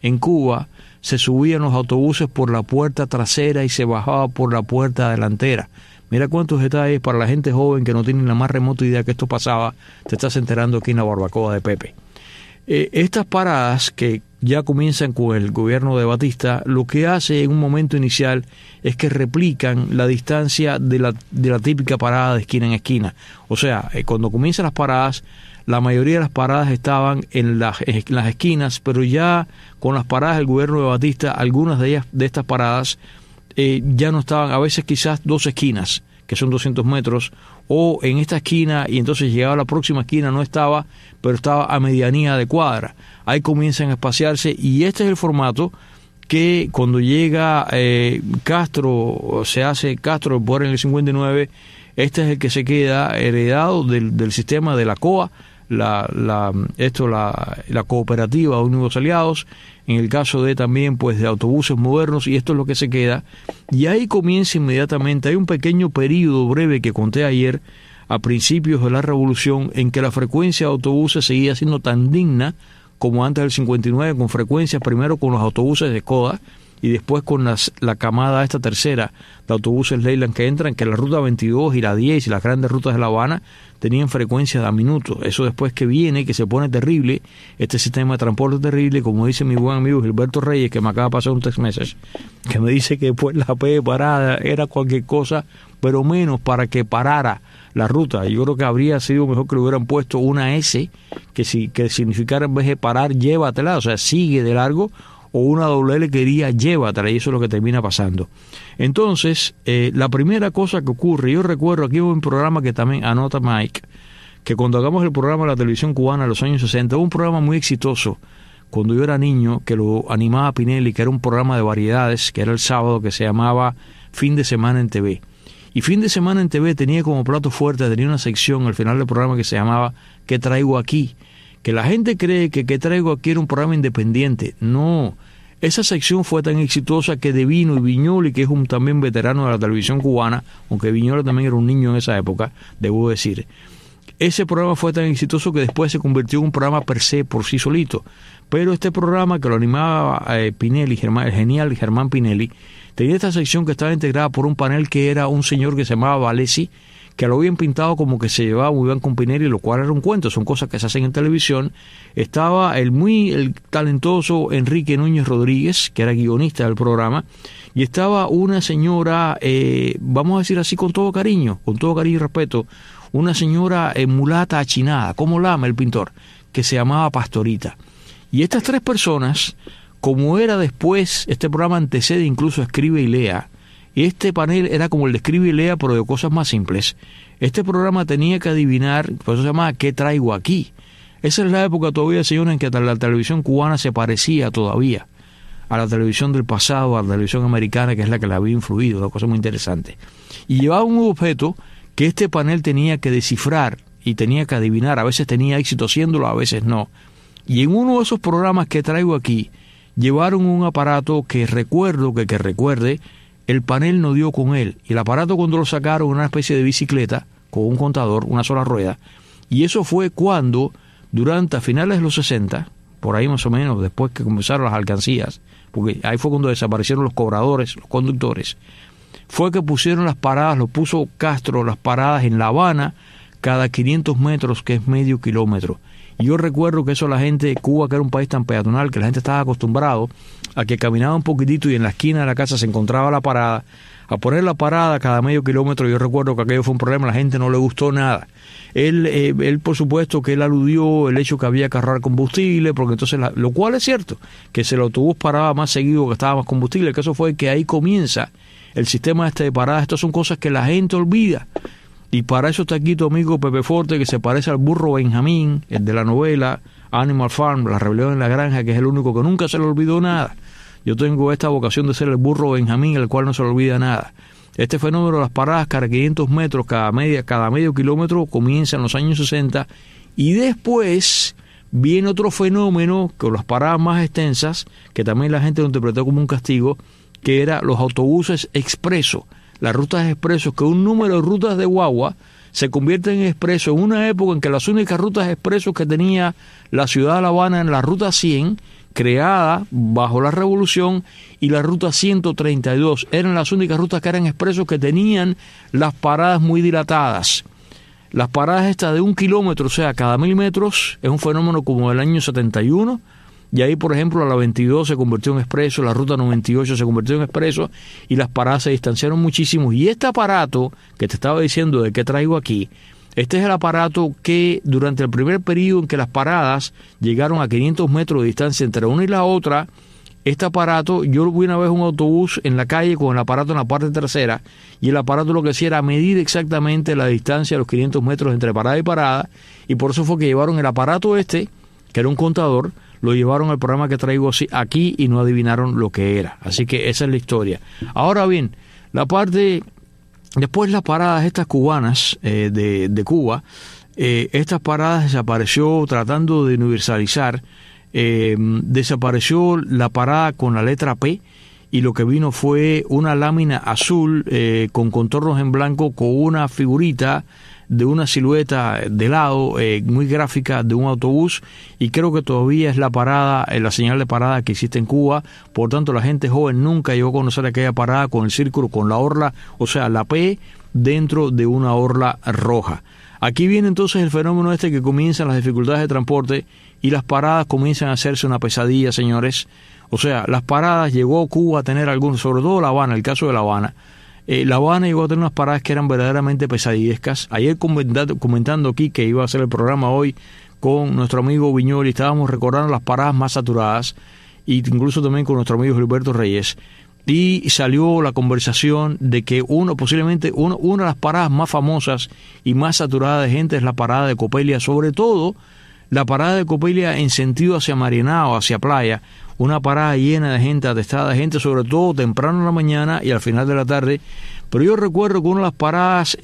se subían los autobuses por la puerta trasera y se bajaba por la puerta delantera. Mira cuántos detalles para la gente joven que no tiene la más remota idea que esto pasaba, te estás enterando aquí en la barbacoa de Pepe. Estas paradas que ya comienzan con el gobierno de Batista, lo que hace en un momento inicial es que replican la distancia de la típica parada de esquina en esquina. O sea, cuando comienzan las paradas, la mayoría de las paradas estaban en las esquinas, pero ya con las paradas del gobierno de Batista, algunas de estas paradas ya no estaban, a veces quizás 2 esquinas, que son 200 metros, o en esta esquina, y entonces llegaba a la próxima esquina, no estaba, pero estaba a medianía de cuadra. Ahí comienzan a espaciarse, y este es el formato que cuando llega Castro, se hace Castro por en el 59, este es el que se queda heredado del sistema de la COA, la cooperativa de Únicos Aliados, en el caso de también pues de autobuses modernos, y esto es lo que se queda, y ahí comienza inmediatamente. Hay un pequeño periodo breve que conté ayer, a principios de la revolución, en que la frecuencia de autobuses seguía siendo tan digna como antes del 59, con frecuencias primero con los autobuses de Coda y después con la camada esta tercera de autobuses Leyland que entran, que la ruta 22 y la 10 y las grandes rutas de La Habana tenían frecuencia de a minutos. Eso después que viene, que se pone terrible, este sistema de transporte terrible, como dice mi buen amigo Gilberto Reyes, que me acaba de pasar un text message, que me dice que después la P parada era cualquier cosa, pero menos para que parara la ruta. Yo creo que habría sido mejor que le hubieran puesto una S, que significara en vez de parar, llévatela, o sea, sigue de largo, o una doble L que diría llévatela, y eso es lo que termina pasando. Entonces, la primera cosa que ocurre, yo recuerdo aquí hubo un programa que también anota Mike, que cuando hagamos el programa de la televisión cubana en los años 60, hubo un programa muy exitoso cuando yo era niño, que lo animaba Pinelli, que era un programa de variedades, que era el sábado, que se llamaba Fin de Semana en TV. Y Fin de Semana en TV tenía como plato fuerte, tenía una sección al final del programa que se llamaba ¿Qué traigo aquí? Que la gente cree que ¿Qué traigo aquí? Era un programa independiente. No, esa sección fue tan exitosa que Devino y Viñoli, que es un también veterano de la televisión cubana, aunque Viñoli también era un niño en esa época, debo decir, ese programa fue tan exitoso que después se convirtió en un programa per se, por sí solito. Pero este programa que lo animaba Pinelli, el genial Germán Pinelli, tenía esta sección que estaba integrada por un panel que era un señor que se llamaba Valesi, que lo habían pintado como que se llevaba muy bien con Pinelli, lo cual era un cuento, son cosas que se hacen en televisión. Estaba el talentoso Enrique Núñez Rodríguez, que era guionista del programa, y estaba una señora, vamos a decir así con todo cariño y respeto, una señora mulata achinada, como Lama, el pintor, que se llamaba Pastorita. Y estas tres personas, como era después, este programa antecede incluso Escribe y Lea, y este panel era como el de Escribe y Lea, pero de cosas más simples. Este programa tenía que adivinar, por eso se llamaba ¿Qué traigo aquí? Esa es la época todavía, señores, en que la televisión cubana se parecía todavía a la televisión del pasado, a la televisión americana, que es la que la había influido, una cosa muy interesante. Y llevaba un objeto que este panel tenía que descifrar y tenía que adivinar. A veces tenía éxito haciéndolo, a veces no. Y en uno de esos programas que traigo aquí, llevaron un aparato que recuerde, el panel no dio con él. Y el aparato, cuando lo sacaron, una especie de bicicleta con un contador, una sola rueda. Y eso fue cuando, durante a finales de los 60, por ahí más o menos, después que comenzaron las alcancías, porque ahí fue cuando desaparecieron los cobradores, los conductores, fue que pusieron las paradas, lo puso Castro, las paradas en La Habana, cada 500 metros, que es medio kilómetro. Y yo recuerdo que eso la gente, Cuba, que era un país tan peatonal, que la gente estaba acostumbrado a que caminaba un poquitito y en la esquina de la casa se encontraba la parada, a poner la parada cada medio kilómetro. Yo recuerdo que aquello fue un problema, a la gente no le gustó nada. Él por supuesto que él aludió el hecho que había que ahorrar combustible, porque entonces, lo cual es cierto, que si el autobús paraba más seguido, gastaba más combustible, que eso fue que ahí comienza el sistema de paradas. Estas son cosas que la gente olvida. Y para eso está aquí tu amigo Pepe Forte, que se parece al burro Benjamín, el de la novela Animal Farm, La rebelión en la granja, que es el único que nunca se le olvidó nada. Yo tengo esta vocación de ser el burro Benjamín, el cual no se le olvida nada. Este fenómeno de las paradas cada 500 metros, cada medio kilómetro, comienza en los años 60, y después viene otro fenómeno, con las paradas más extensas, que también la gente lo interpretó como un castigo, que era los autobuses expresos. Las rutas expresos, que un número de rutas de guagua se convierten en expresos en una época en que las únicas rutas expresos que tenía la ciudad de La Habana eran la ruta 100, creada bajo la Revolución, y la ruta 132. Eran las únicas rutas que eran expresos que tenían las paradas muy dilatadas. Las paradas estas de 1 kilómetro, o sea, cada 1000 metros, es un fenómeno como del año 71. Y ahí, por ejemplo, la 22 se convirtió en expreso, la ruta 98 se convirtió en expreso, y las paradas se distanciaron muchísimo. Y este aparato que te estaba diciendo de qué traigo aquí, este es el aparato que durante el primer periodo en que las paradas llegaron a 500 metros de distancia entre una y la otra, este aparato, yo vi una vez un autobús en la calle con el aparato en la parte trasera, y el aparato lo que hacía era medir exactamente la distancia de los 500 metros entre parada y parada, y por eso fue que llevaron el aparato este, que era un contador, lo llevaron al programa que traigo aquí y no adivinaron lo que era. Así que esa es la historia. Ahora bien, después las paradas estas cubanas de Cuba, estas paradas desapareció tratando de universalizar, desapareció la parada con la letra P, y lo que vino fue una lámina azul con contornos en blanco con una figurita de una silueta de lado muy gráfica de un autobús, y creo que todavía es la parada, la señal de parada que existe en Cuba. Por tanto, la gente joven nunca llegó a conocer aquella parada con el círculo, con la orla, o sea, la P dentro de una orla roja. Aquí viene entonces el fenómeno que comienzan las dificultades de transporte y las paradas comienzan a hacerse una pesadilla, señores. O sea, las paradas, llegó Cuba a tener algunos, sobre todo La Habana, el caso de La Habana. La Habana llegó a tener unas paradas que eran verdaderamente pesadillescas. Ayer comentando aquí que iba a hacer el programa hoy con nuestro amigo Viñoli, estábamos recordando las paradas más saturadas, e incluso también con nuestro amigo Gilberto Reyes. Y salió la conversación de que posiblemente una de las paradas más famosas y más saturadas de gente es la parada de Copelia, sobre todo la parada de Copelia en sentido hacia Marianao, hacia Playa, una parada llena de gente, atestada de gente, sobre todo temprano en la mañana y al final de la tarde. Pero yo recuerdo que una de las paradas,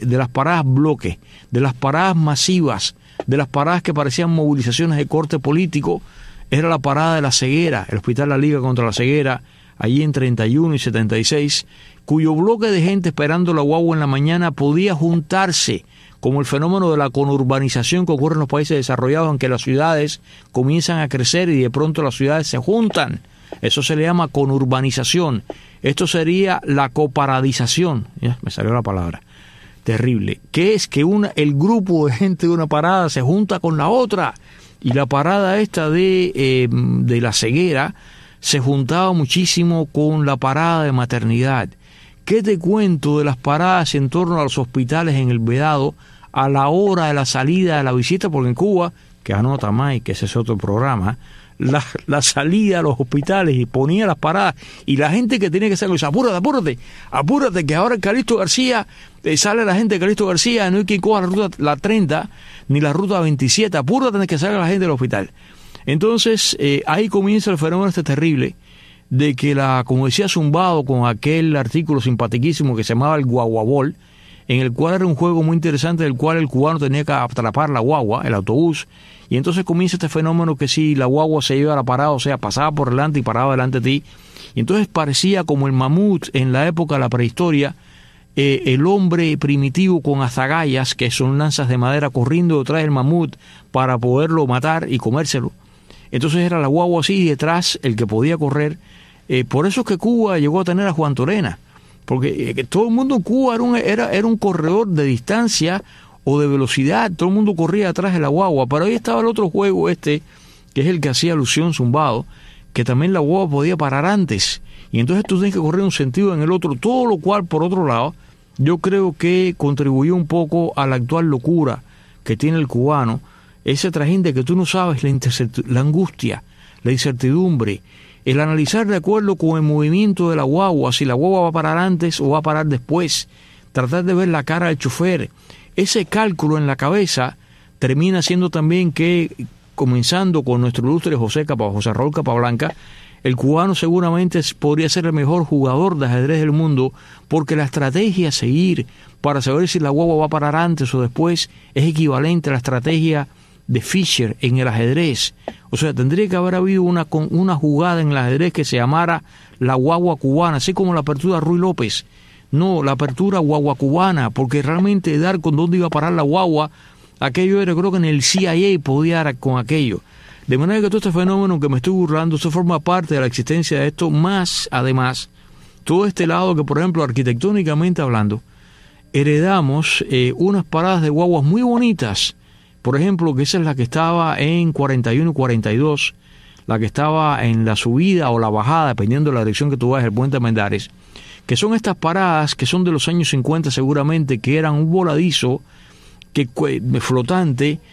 bloque, de las paradas masivas, de las paradas que parecían movilizaciones de corte político, era la parada de La Ceguera, el Hospital La Liga contra La Ceguera, allí en 31 y 76, cuyo bloque de gente esperando la guagua en la mañana podía juntarse, como el fenómeno de la conurbanización que ocurre en los países desarrollados, en que las ciudades comienzan a crecer y de pronto las ciudades se juntan. Eso se le llama conurbanización. Esto sería la coparadización. Ya, me salió la palabra. Terrible. Que es que el grupo de gente de una parada se junta con la otra. Y la parada esta de La Ceguera se juntaba muchísimo con la parada de Maternidad. ¿Qué te cuento de las paradas en torno a los hospitales en el Vedado a la hora de la salida de la visita? Porque en Cuba, que anota más, que ese es otro programa, la salida a los hospitales, y ponía las paradas, y la gente que tenía que salir dice: apúrate, que ahora en Calixto García sale la gente de Calixto García, no hay quien coja la 30 ni la ruta 27, apúrate que salga la gente del hospital. Entonces ahí comienza el fenómeno terrible de que como decía Zumbado con aquel artículo simpatiquísimo que se llamaba el Guaguabol, en el cual era un juego muy interesante del cual el cubano tenía que atrapar la guagua, el autobús, y entonces comienza este fenómeno que si la guagua se iba a la parada, o sea, pasaba por delante y paraba delante de ti, y entonces parecía como el mamut en la época de la prehistoria, el hombre primitivo con azagallas, que son lanzas de madera, corriendo detrás del mamut para poderlo matar y comérselo. Entonces era la guagua así, y detrás el que podía correr. Por eso es que Cuba llegó a tener a Juan Torena, porque todo el mundo en Cuba era un corredor de distancia o de velocidad, todo el mundo corría atrás de la guagua. Pero ahí estaba el otro juego que es el que hacía alusión Zumbado, que también la guagua podía parar antes, y entonces tú tienes que correr un sentido en el otro, todo lo cual, por otro lado, yo creo que contribuyó un poco a la actual locura que tiene el cubano, ese trajín de que tú no sabes la angustia, la incertidumbre, el analizar de acuerdo con el movimiento de la guagua, si la guagua va a parar antes o va a parar después, tratar de ver la cara del chofer. Ese cálculo en la cabeza termina siendo también que, comenzando con nuestro ilustre José Raúl Capablanca, el cubano seguramente podría ser el mejor jugador de ajedrez del mundo, porque la estrategia a seguir para saber si la guagua va a parar antes o después es equivalente a la estrategia de Fischer en el ajedrez. O sea, tendría que haber habido una jugada en el ajedrez que se llamara la guagua cubana, así como la apertura Ruy López. No, la apertura guagua cubana, porque realmente dar con dónde iba a parar la guagua, aquello era, creo que en el CIA podía dar con aquello. De manera que todo este fenómeno que me estoy burlando, eso forma parte de la existencia de esto, más además, todo este lado que, por ejemplo, arquitectónicamente hablando, heredamos unas paradas de guaguas muy bonitas. Por ejemplo, que esa es la que estaba en 41 y 42, la que estaba en la subida o la bajada, dependiendo de la dirección que tú vayas, el Puente Mendares, que son estas paradas que son de los años 50 seguramente, que eran un voladizo flotante,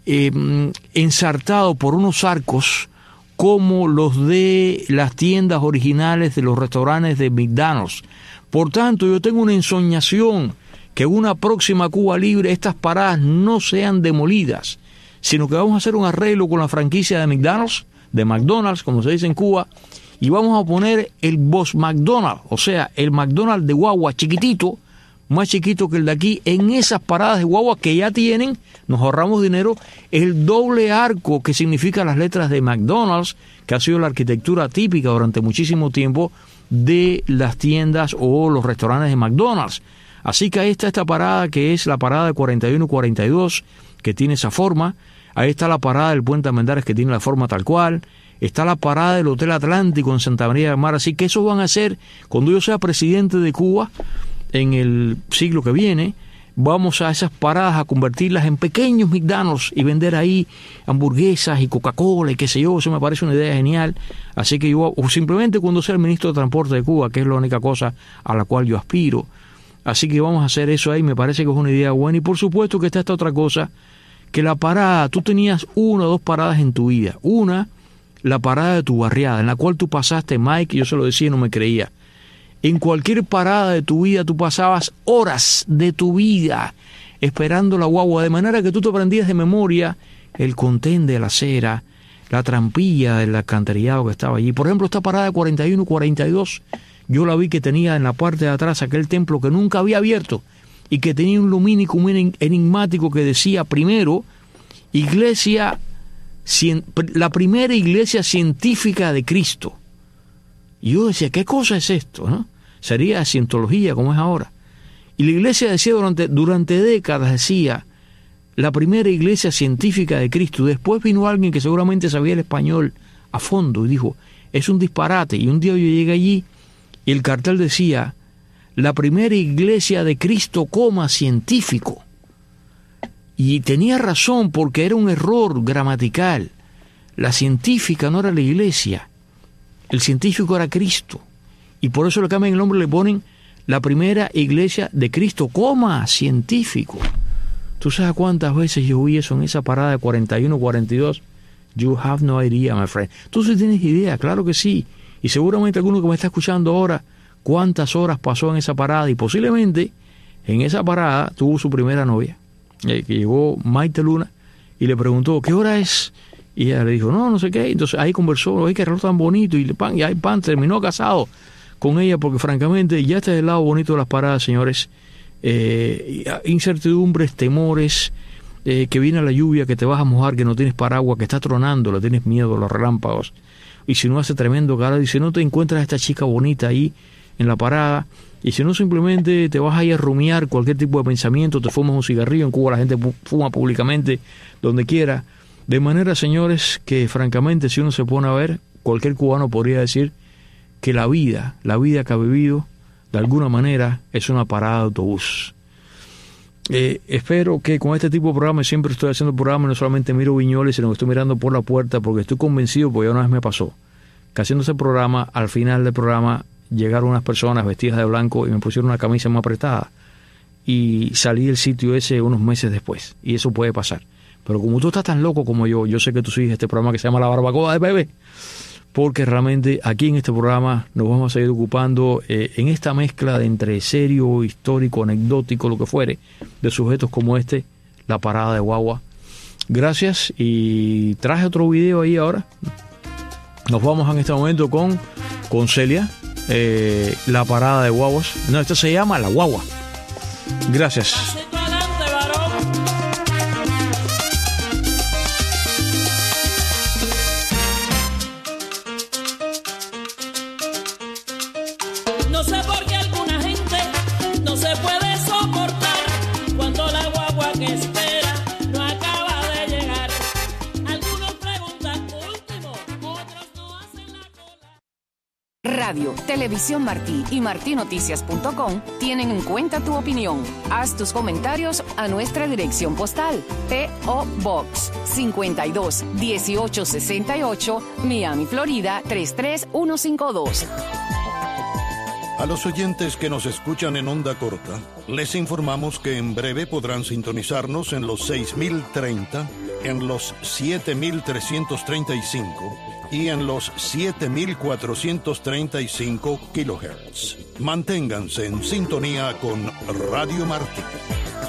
ensartado por unos arcos como los de las tiendas originales de los restaurantes de McDonald's. Por tanto, yo tengo una ensoñación que en una próxima Cuba Libre estas paradas no sean demolidas, sino que vamos a hacer un arreglo con la franquicia de McDonald's, como se dice en Cuba, y vamos a poner el Boss McDonald, o sea, el McDonald's de guagua chiquitito, más chiquito que el de aquí, en esas paradas de guagua que ya tienen, nos ahorramos dinero, el doble arco que significa las letras de McDonald's, que ha sido la arquitectura típica durante muchísimo tiempo de las tiendas o los restaurantes de McDonald's. Así que ahí está esta parada que es la parada de 41 y 42, que tiene esa forma. Ahí está la parada del Puente Armendáriz, que tiene la forma tal cual. Está la parada del Hotel Atlántico en Santa María del Mar. Así que eso van a hacer cuando yo sea presidente de Cuba en el siglo que viene. Vamos a esas paradas a convertirlas en pequeños McDonald's y vender ahí hamburguesas y Coca-Cola y qué sé yo. Eso me parece una idea genial. Así que yo, o simplemente cuando sea el ministro de Transporte de Cuba, que es la única cosa a la cual yo aspiro. Así que vamos a hacer eso ahí. Me parece que es una idea buena. Y por supuesto que está esta otra cosa, que la parada, tú tenías 1 o 2 paradas en tu vida. Una, la parada de tu barriada, en la cual tú pasaste, Mike, yo se lo decía y no me creía. En cualquier parada de tu vida tú pasabas horas de tu vida esperando la guagua, de manera que tú te aprendías de memoria el contén de la acera, la trampilla del alcantarillado que estaba allí. Por ejemplo, esta parada de 41 y 42, yo la vi que tenía en la parte de atrás aquel templo que nunca había abierto y que tenía un lumínico muy enigmático que decía primero, la primera iglesia científica de Cristo. Y yo decía, ¿qué cosa es esto, no? Sería cientología como es ahora. Y la iglesia decía durante décadas, decía, la primera iglesia científica de Cristo. Después vino alguien que seguramente sabía el español a fondo y dijo, es un disparate. Y un día yo llegué allí y el cartel decía, la primera iglesia de Cristo, científico. Y tenía razón porque era un error gramatical. La científica no era la iglesia, el científico era Cristo. Y por eso le cambian el nombre, le ponen la primera iglesia de Cristo, científico. ¿Tú sabes cuántas veces yo vi eso en esa parada de 41, 42? You have no idea, my friend. Tú sí tienes idea, claro que sí. Y seguramente alguno que me está escuchando ahora, cuántas horas pasó en esa parada. Y posiblemente en esa parada tuvo su primera novia, que llegó Maite Luna, y le preguntó, ¿qué hora es? Y ella le dijo, no sé qué. Entonces ahí conversó, oye, qué reloj tan bonito. Y ahí terminó casado con ella, porque francamente ya está del lado bonito de las paradas, señores. Incertidumbres, temores, que viene la lluvia, que te vas a mojar, que no tienes paraguas, que está tronando, le tienes miedo a los relámpagos. Y si no hace tremendo calor, y si no te encuentras a esta chica bonita ahí en la parada, y si no simplemente te vas a ir a rumiar cualquier tipo de pensamiento, te fumas un cigarrillo. En Cuba la gente fuma públicamente donde quiera. De manera, señores, que francamente si uno se pone a ver, cualquier cubano podría decir que la vida que ha vivido, de alguna manera, es una parada de autobús. Espero que con este tipo de programas, siempre estoy haciendo programas, no solamente miro viñoles, sino que estoy mirando por la puerta, porque estoy convencido, porque ya una vez me pasó, que haciendo ese programa, al final del programa, llegaron unas personas vestidas de blanco y me pusieron una camisa más apretada. Y salí del sitio ese unos meses después. Y eso puede pasar. Pero como tú estás tan loco como yo sé que tú sigues este programa que se llama La Barbacoa de Bebé, porque realmente aquí en este programa nos vamos a seguir ocupando en esta mezcla de entre serio, histórico, anecdótico, lo que fuere, de sujetos como este, la parada de guagua. Gracias, y traje otro video ahí ahora. Nos vamos en este momento con Celia, la parada de guaguas. No, esto se llama La Guagua. Gracias. Radio, Televisión Martí y martinoticias.com tienen en cuenta tu opinión. Haz tus comentarios a nuestra dirección postal. P.O. Box 52 1868, Miami, Florida 33152. A los oyentes que nos escuchan en onda corta, les informamos que en breve podrán sintonizarnos en los 6030, en los 7335 y en los 7435 kHz. Manténganse en sintonía con Radio Martí.